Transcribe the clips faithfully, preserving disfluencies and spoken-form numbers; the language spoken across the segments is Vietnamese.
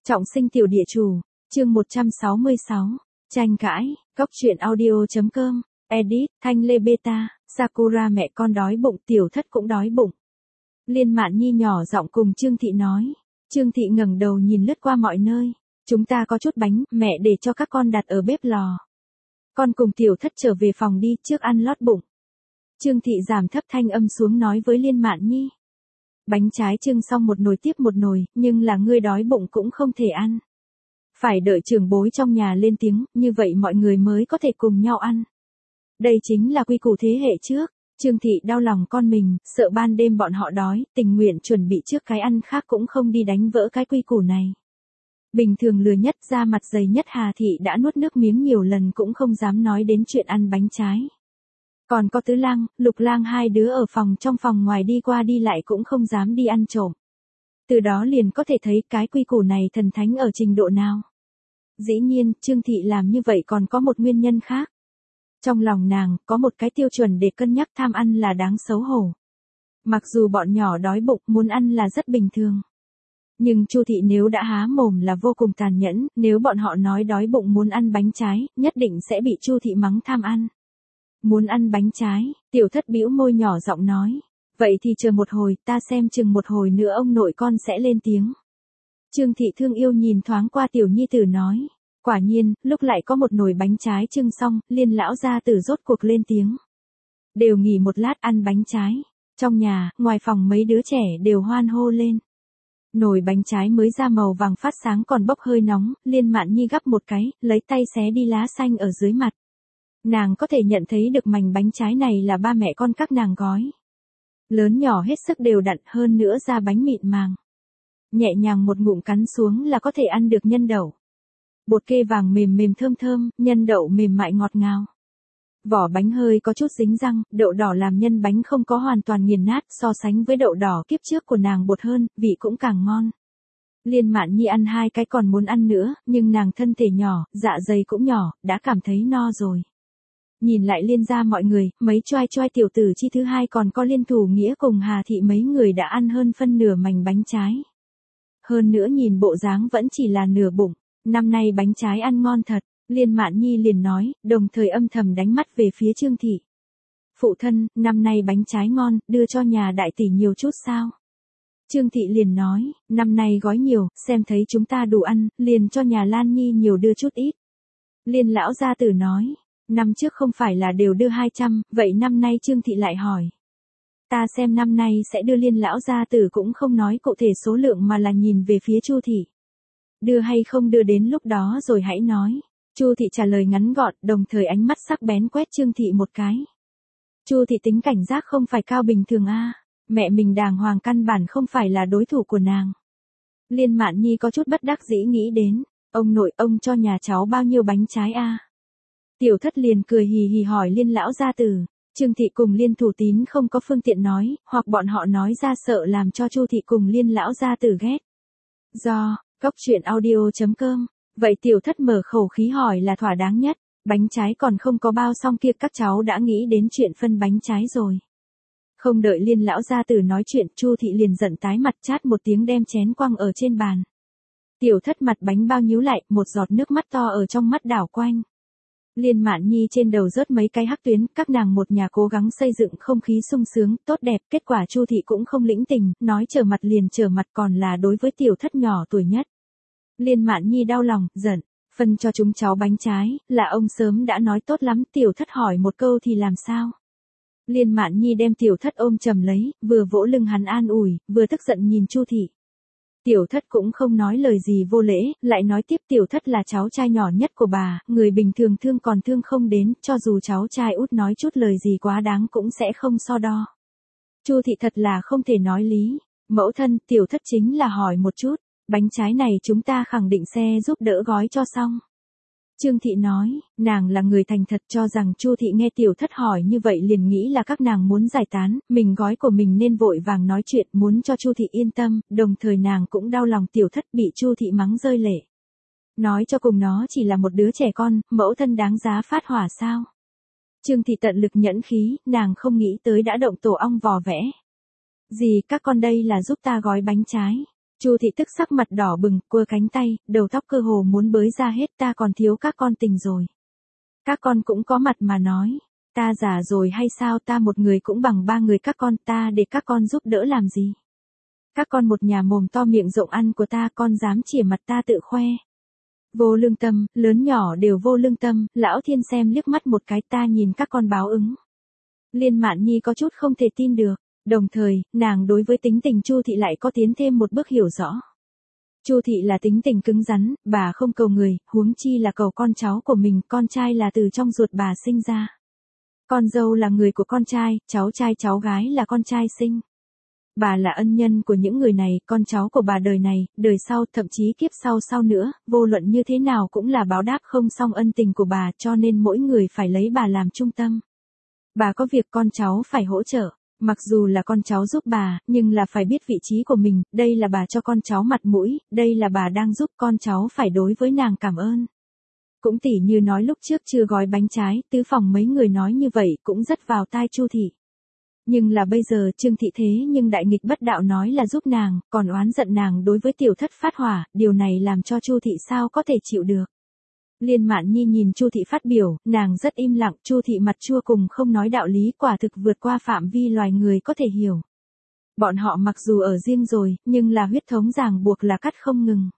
Trọng sinh tiểu địa chủ, chương một trăm sáu mươi sáu, tranh cãi, góc truyện audio.com, edit, Thanh Lê Beta, Sakura mẹ con đói bụng, tiểu thất cũng đói bụng. Liên Mạn Nhi nhỏ giọng cùng Trương Thị nói. Trương Thị ngẩng đầu nhìn lướt qua mọi nơi. Chúng ta có chút bánh, mẹ để cho các con đặt ở bếp lò. Con cùng tiểu thất trở về phòng đi, trước ăn lót bụng. Trương Thị giảm thấp thanh âm xuống nói với Liên Mạn Nhi. Bánh trái trưng xong một nồi tiếp một nồi, nhưng là ngươi đói bụng cũng không thể ăn. Phải đợi trưởng bối trong nhà lên tiếng, như vậy mọi người mới có thể cùng nhau ăn. Đây chính là quy củ thế hệ trước. Trương Thị đau lòng con mình, sợ ban đêm bọn họ đói, tình nguyện chuẩn bị trước cái ăn khác cũng không đi đánh vỡ cái quy củ này. Bình thường lừa nhất, da mặt dày nhất Hà Thị đã nuốt nước miếng nhiều lần cũng không dám nói đến chuyện ăn bánh trái. Còn có Tứ Lang, Lục Lang hai đứa ở phòng trong phòng ngoài đi qua đi lại cũng không dám đi ăn trộm. Từ đó liền có thể thấy cái quy củ này thần thánh ở trình độ nào. Dĩ nhiên, Trương Thị làm như vậy còn có một nguyên nhân khác. Trong lòng nàng, có một cái tiêu chuẩn để cân nhắc, tham ăn là đáng xấu hổ. Mặc dù bọn nhỏ đói bụng, muốn ăn là rất bình thường. Nhưng Chu Thị nếu đã há mồm là vô cùng tàn nhẫn, nếu bọn họ nói đói bụng muốn ăn bánh trái, nhất định sẽ bị Chu Thị mắng tham ăn. Muốn ăn bánh trái, tiểu thất bĩu môi nhỏ giọng nói. Vậy thì chờ một hồi, ta xem chừng một hồi nữa ông nội con sẽ lên tiếng. Trương Thị thương yêu nhìn thoáng qua tiểu nhi tử nói. Quả nhiên, lúc lại có một nồi bánh trái trưng xong, Liên lão gia tử rốt cuộc lên tiếng. Đều nghỉ một lát ăn bánh trái. Trong nhà, ngoài phòng mấy đứa trẻ đều hoan hô lên. Nồi bánh trái mới ra màu vàng phát sáng còn bốc hơi nóng, Liên Mạn Nhi gắp một cái, lấy tay xé đi lá xanh ở dưới mặt. Nàng có thể nhận thấy được mảnh bánh trái này là ba mẹ con các nàng gói. Lớn nhỏ hết sức đều đặn, hơn nữa ra bánh mịn màng. Nhẹ nhàng một ngụm cắn xuống là có thể ăn được nhân đậu. Bột kê vàng mềm mềm thơm thơm, nhân đậu mềm mại ngọt ngào. Vỏ bánh hơi có chút dính răng, đậu đỏ làm nhân bánh không có hoàn toàn nghiền nát, so sánh với đậu đỏ kiếp trước của nàng bột hơn, vị cũng càng ngon. Liên Mạn Nhi ăn hai cái còn muốn ăn nữa, nhưng nàng thân thể nhỏ, dạ dày cũng nhỏ, đã cảm thấy no rồi. Nhìn lại Liên gia mọi người, mấy choai choai tiểu tử chi thứ hai còn có Liên Thủ Nghĩa cùng Hà Thị mấy người đã ăn hơn phân nửa mảnh bánh trái. Hơn nữa nhìn bộ dáng vẫn chỉ là nửa bụng, năm nay bánh trái ăn ngon thật, Liên Mạn Nhi liền nói, đồng thời âm thầm đánh mắt về phía Trương Thị. Phụ thân, năm nay bánh trái ngon, đưa cho nhà đại tỷ nhiều chút sao? Trương Thị liền nói, năm nay gói nhiều, xem thấy chúng ta đủ ăn, liền cho nhà Lan Nhi nhiều đưa chút ít. Liên lão gia tử nói. Năm trước không phải là đều đưa hai trăm, vậy năm nay Trương Thị lại hỏi. Ta xem năm nay sẽ đưa Liên lão gia tử cũng không nói cụ thể số lượng mà là nhìn về phía Chu Thị. Đưa hay không đưa đến lúc đó rồi hãy nói. Chu Thị trả lời ngắn gọn, đồng thời ánh mắt sắc bén quét Trương Thị một cái. Chu Thị tính cảnh giác không phải cao bình thường a, mẹ mình đàng hoàng căn bản không phải là đối thủ của nàng. Liên Mạn Nhi có chút bất đắc dĩ nghĩ đến, ông nội ông cho nhà cháu bao nhiêu bánh trái a? Tiểu thất liền cười hì hì hỏi Liên lão gia tử. Trương Thị cùng Liên Thủ Tín không có phương tiện nói, hoặc bọn họ nói ra sợ làm cho Chu Thị cùng Liên lão gia tử ghét. Do, góc truyện audio.com, vậy tiểu thất mở khẩu khí hỏi là thỏa đáng nhất, bánh trái còn không có bao xong kia các cháu đã nghĩ đến chuyện phân bánh trái rồi. Không đợi Liên lão gia tử nói chuyện, Chu Thị liền giận tái mặt chát một tiếng đem chén quăng ở trên bàn. Tiểu thất mặt bánh bao nhíu lại, một giọt nước mắt to ở trong mắt đảo quanh. Liên Mạn Nhi trên đầu rớt mấy cái hắc tuyến, các nàng một nhà cố gắng xây dựng không khí sung sướng, tốt đẹp, kết quả Chu Thị cũng không lĩnh tình, nói trở mặt liền trở mặt còn là đối với tiểu thất nhỏ tuổi nhất. Liên Mạn Nhi đau lòng, giận, phân cho chúng cháu bánh trái, là ông sớm đã nói tốt lắm, tiểu thất hỏi một câu thì làm sao? Liên Mạn Nhi đem tiểu thất ôm chầm lấy, vừa vỗ lưng hắn an ủi, vừa tức giận nhìn Chu Thị. Tiểu thất cũng không nói lời gì vô lễ, lại nói tiếp tiểu thất là cháu trai nhỏ nhất của bà, người bình thường thương còn thương không đến, cho dù cháu trai út nói chút lời gì quá đáng cũng sẽ không so đo. Chu Thị thật là không thể nói lý, mẫu thân, tiểu thất chính là hỏi một chút, bánh trái này chúng ta khẳng định xe giúp đỡ gói cho xong. Trương Thị nói, nàng là người thành thật cho rằng Chu Thị nghe tiểu thất hỏi như vậy liền nghĩ là các nàng muốn giải tán, mình gói của mình nên vội vàng nói chuyện muốn cho Chu Thị yên tâm, đồng thời nàng cũng đau lòng tiểu thất bị Chu Thị mắng rơi lệ. Nói cho cùng nó chỉ là một đứa trẻ con, mẫu thân đáng giá phát hỏa sao? Trương Thị tận lực nhẫn khí, nàng không nghĩ tới đã động tổ ong vò vẽ. Gì các con đây là giúp ta gói bánh trái. Chu thị tức sắc mặt đỏ bừng, quơ cánh tay, đầu tóc cơ hồ muốn bới ra hết, ta còn thiếu các con tình rồi. Các con cũng có mặt mà nói, ta già rồi hay sao, ta một người cũng bằng ba người các con, ta để các con giúp đỡ làm gì. Các con một nhà mồm to miệng rộng ăn của ta, con dám chìa mặt ta tự khoe. Vô lương tâm, lớn nhỏ đều vô lương tâm, lão thiên xem liếc mắt một cái, ta nhìn các con báo ứng. Liên Mạn Nhi có chút không thể tin được, đồng thời, nàng đối với tính tình Chu thị lại có tiến thêm một bước hiểu rõ. Chu thị là tính tình cứng rắn, bà không cầu người, huống chi là cầu con cháu của mình, con trai là từ trong ruột bà sinh ra. Con dâu là người của con trai, cháu trai cháu gái là con trai sinh. Bà là ân nhân của những người này, con cháu của bà đời này, đời sau, thậm chí kiếp sau sau nữa, vô luận như thế nào cũng là báo đáp không xong ân tình của bà, cho nên mỗi người phải lấy bà làm trung tâm. Bà có việc con cháu phải hỗ trợ, mặc dù là con cháu giúp bà, nhưng là phải biết vị trí của mình, đây là bà cho con cháu mặt mũi, đây là bà đang giúp con cháu phải đối với nàng cảm ơn. Cũng tỉ như nói lúc trước chưa gói bánh trái, tứ phòng mấy người nói như vậy cũng rất vào tai Chu thị. Nhưng là bây giờ Trương thị thế nhưng đại nghịch bất đạo nói là giúp nàng, còn oán giận nàng đối với tiểu thất phát hỏa, điều này làm cho Chu thị sao có thể chịu được. Liên Mạn Nhi nhìn Chu thị phát biểu, nàng rất im lặng, Chu thị mặt chua cùng không nói đạo lý, quả thực vượt qua phạm vi loài người có thể hiểu. Bọn họ mặc dù ở riêng rồi, nhưng là huyết thống ràng buộc là cắt không ngừng.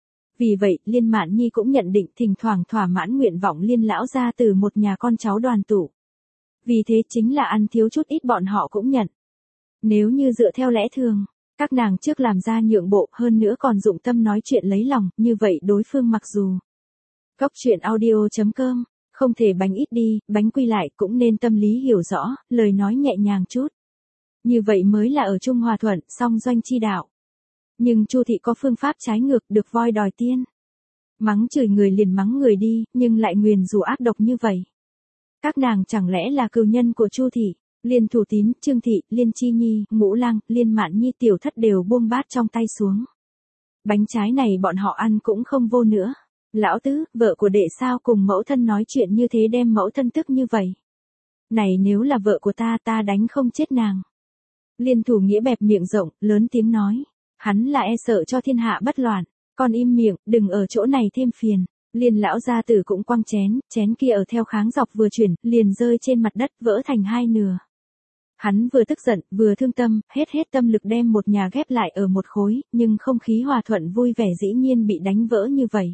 Vì vậy, Liên Mạn Nhi cũng nhận định thỉnh thoảng thỏa mãn nguyện vọng Liên lão gia từ một nhà con cháu đoàn tụ. Vì thế chính là ăn thiếu chút ít bọn họ cũng nhận. Nếu như dựa theo lẽ thường, các nàng trước làm ra nhượng bộ, hơn nữa còn dụng tâm nói chuyện lấy lòng, như vậy đối phương mặc dù Góc truyện audio chấm com, không thể bánh ít đi, bánh quy lại cũng nên tâm lý hiểu rõ, lời nói nhẹ nhàng chút. Như vậy mới là ở chung hòa thuận, song doanh chi đạo. Nhưng Chu thị có phương pháp trái ngược, được voi đòi tiên. Mắng chửi người liền mắng người đi, nhưng lại nguyền rủa ác độc như vậy. Các nàng chẳng lẽ là cừu nhân của Chu thị, Liên Thủ Tín, Trương thị, Liên Chi Nhi, Ngũ Lang, Liên Mạn Nhi tiểu thất đều buông bát trong tay xuống. Bánh trái này bọn họ ăn cũng không vô nữa. Lão tứ, vợ của đệ sao cùng mẫu thân nói chuyện như thế đem mẫu thân tức như vậy. Này nếu là vợ của ta ta đánh không chết nàng. Liên Thủ Nghĩa bẹp miệng rộng, lớn tiếng nói. Hắn là e sợ cho thiên hạ bất loạn, con im miệng, đừng ở chỗ này thêm phiền. Liên lão gia tử cũng quăng chén, chén kia ở theo kháng dọc vừa chuyển, liền rơi trên mặt đất vỡ thành hai nửa. Hắn vừa tức giận, vừa thương tâm, hết hết tâm lực đem một nhà ghép lại ở một khối, nhưng không khí hòa thuận vui vẻ dĩ nhiên bị đánh vỡ như vậy.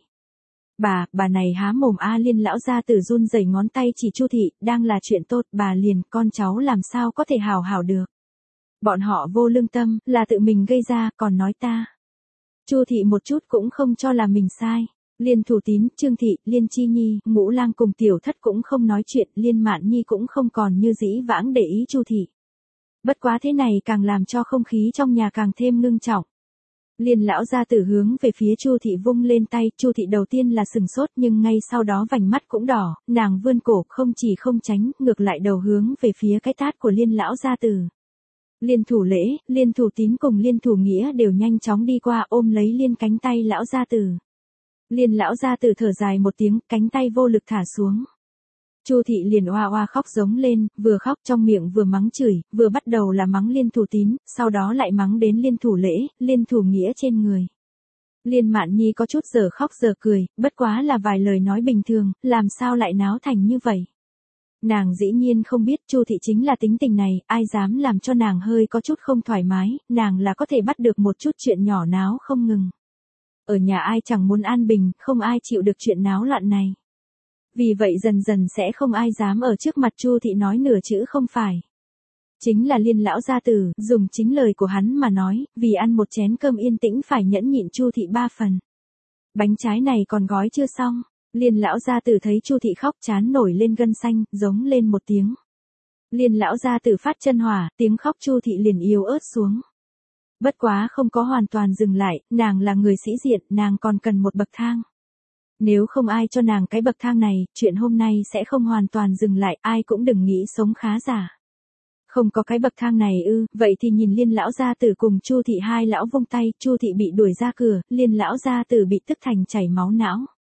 Bà, bà này há mồm a Liên lão gia tử run rẩy ngón tay chỉ Chu thị, đang là chuyện tốt, bà liền, con cháu làm sao có thể hào hảo được. Bọn họ vô lương tâm, là tự mình gây ra, còn nói ta. Chu thị một chút cũng không cho là mình sai. Liên Thủ Tín, Trương thị, Liên Chi Nhi, Ngũ Lang cùng tiểu thất cũng không nói chuyện, Liên Mạn Nhi cũng không còn như dĩ vãng để ý Chu thị. Bất quá thế này càng làm cho không khí trong nhà càng thêm ngưng trọng. Liên lão gia tử hướng về phía Chu thị vung lên tay, Chu thị đầu tiên là sừng sốt nhưng ngay sau đó vành mắt cũng đỏ, nàng vươn cổ không chỉ không tránh, ngược lại đầu hướng về phía cái tát của Liên lão gia tử. Liên Thủ Lễ, Liên Thủ Tín cùng Liên Thủ Nghĩa đều nhanh chóng đi qua ôm lấy Liên cánh tay lão gia tử. Liên lão gia tử thở dài một tiếng, cánh tay vô lực thả xuống. Chu thị liền oa oa khóc giống lên, vừa khóc trong miệng vừa mắng chửi, vừa bắt đầu là mắng Liên Thủ Tín, sau đó lại mắng đến Liên Thủ Lễ, Liên Thủ Nghĩa trên người. Liên Mạn Nhi có chút giờ khóc giờ cười, bất quá là vài lời nói bình thường, làm sao lại náo thành như vậy. Nàng dĩ nhiên không biết Chu thị chính là tính tình này, ai dám làm cho nàng hơi có chút không thoải mái, nàng là có thể bắt được một chút chuyện nhỏ náo không ngừng. Ở nhà ai chẳng muốn an bình, không ai chịu được chuyện náo loạn này. Vì vậy dần dần sẽ không ai dám ở trước mặt Chu thị nói nửa chữ không phải. Chính là Liên lão gia tử, dùng chính lời của hắn mà nói, vì ăn một chén cơm yên tĩnh phải nhẫn nhịn Chu thị ba phần. Bánh trái này còn gói chưa xong. Liên lão gia tử thấy Chu thị khóc chán nổi lên gân xanh, giống lên một tiếng. Liên lão gia tử phát chân hỏa, tiếng khóc Chu thị liền yếu ớt xuống. Bất quá không có hoàn toàn dừng lại, nàng là người sĩ diện, nàng còn cần một bậc thang. Nếu không ai cho nàng cái bậc thang này, chuyện hôm nay sẽ không hoàn toàn dừng lại, ai cũng đừng nghĩ sống khá giả. Không có cái bậc thang này ư, vậy thì nhìn Liên lão gia tử cùng Chu thị hai lão vung tay, Chu thị bị đuổi ra cửa, Liên lão gia tử bị tức thành chảy máu não.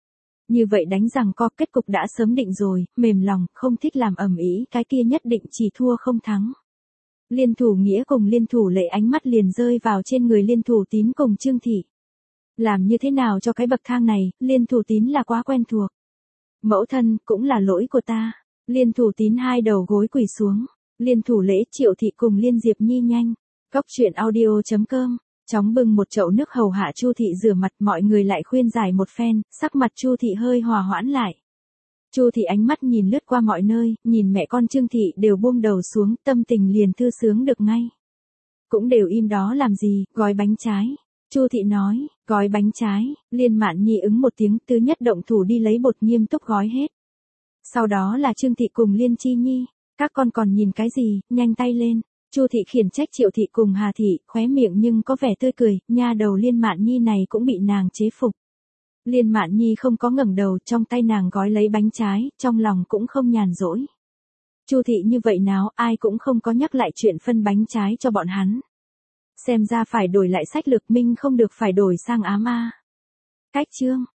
Như vậy đánh rằng co kết cục đã sớm định rồi, mềm lòng, không thích làm ầm ĩ, cái kia nhất định chỉ thua không thắng. Liên Thủ Nghĩa cùng Liên Thủ Lệ ánh mắt liền rơi vào trên người Liên Thủ Tín cùng Trương Thị. Làm như thế nào cho cái bậc thang này, Liên Thủ Tín là quá quen thuộc. Mẫu thân, cũng là lỗi của ta. Liên Thủ Tín hai đầu gối quỳ xuống. Liên Thủ Lễ, Triệu Thị cùng Liên Diệp Nhi nhanh. Cốc truyện audio chấm com. Chóng bưng một chậu nước hầu hạ Chu Thị rửa mặt, mọi người lại khuyên giải một phen, sắc mặt Chu Thị hơi hòa hoãn lại. Chu Thị ánh mắt nhìn lướt qua mọi nơi, nhìn mẹ con Trương Thị đều buông đầu xuống, tâm tình liền thư sướng được ngay. Cũng đều im đó làm gì, gói bánh trái. Chu Thị nói, gói bánh trái. Liên Mạn Nhi ứng một tiếng, thứ nhất động thủ đi lấy bột nghiêm túc gói hết. Sau đó là Trương Thị cùng Liên Chi Nhi, các con còn nhìn cái gì, nhanh tay lên. Chu Thị khiển trách Triệu Thị cùng Hà Thị, khóe miệng nhưng có vẻ tươi cười, nha đầu Liên Mạn Nhi này cũng bị nàng chế phục. Liên Mạn Nhi không có ngẩng đầu, trong tay nàng gói lấy bánh trái, trong lòng cũng không nhàn rỗi. Chu Thị như vậy nào, ai cũng không có nhắc lại chuyện phân bánh trái cho bọn hắn. Xem ra phải đổi lại sách lược, minh không được phải đổi sang ám a. Cách chương